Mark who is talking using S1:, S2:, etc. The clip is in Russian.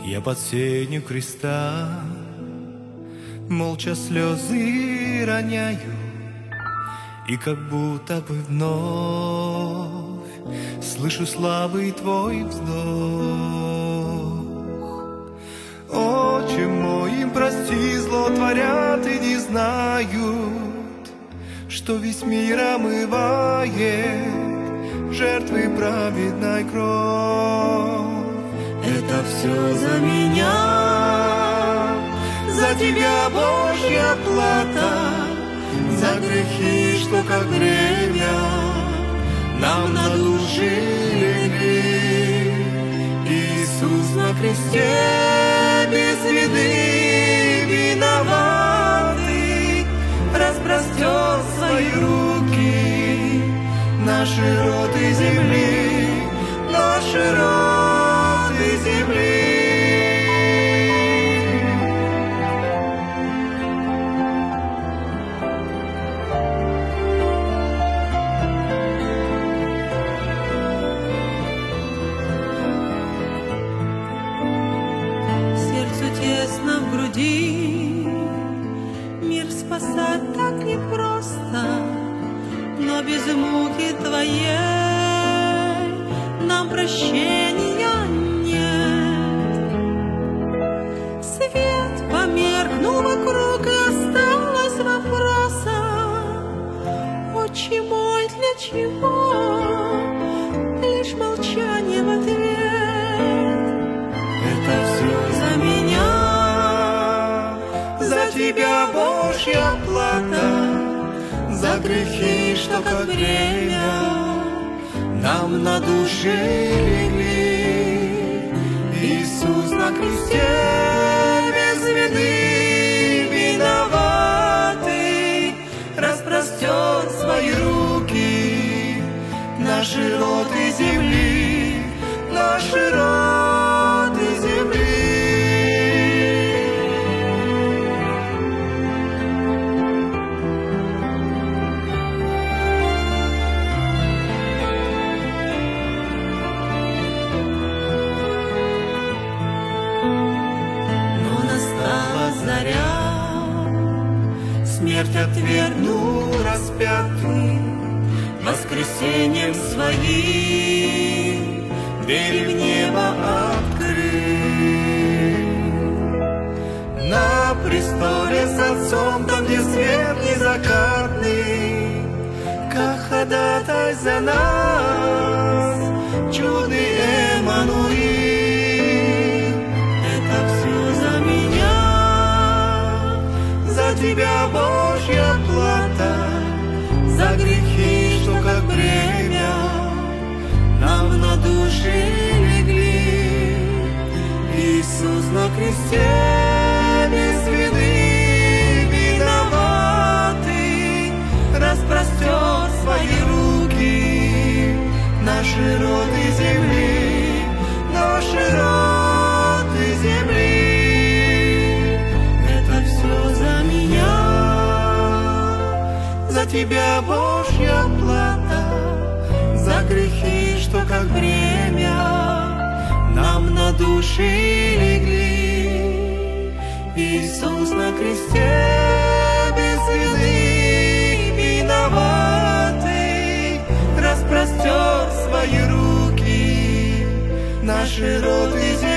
S1: Я под сенью креста молча слезы роняю, и как будто бы вновь слышу слабый твой вздох. Отче мой, им прости, зло творят и не знают, что весь мир омывает жертвы праведной кровь. Это все за меня, за тебя, Божья плата, за грехи, что как время нам на души легли. Иисус на кресте без вины виноватый распростер свои руки на широты земли, на широты земли.
S2: Тесно в груди, мир спасать так непросто, но без муки твоей нам прощения нет. Свет померкнул вокруг, и осталось вопросом: Отче мой, для чего? Лишь молчание в ответ.
S1: Это все за меня, за тебя, Божья плата, за грехи, что как время нам на души легли. Иисус на кресте без вины виноватый распростер свои руки на широты земли, на широты земли. Смерть отвергнул распятый, воскресением своим двери в небо открыл. На престоле с Отцом, там, где свет незакатный, как ходатай за нас, чудный Эммануил. Это все за меня, за тебя, Божья плата, за грехи, что как бремя нам на души легли. Иисус на кресте без вины виноватый распростер свои руки на широты земли, на широты земли. За тебя, Божья плата, за грехи, что как бремя нам на души легли. Иисус на кресте без вины виноватый распростер свои руки на широты земли.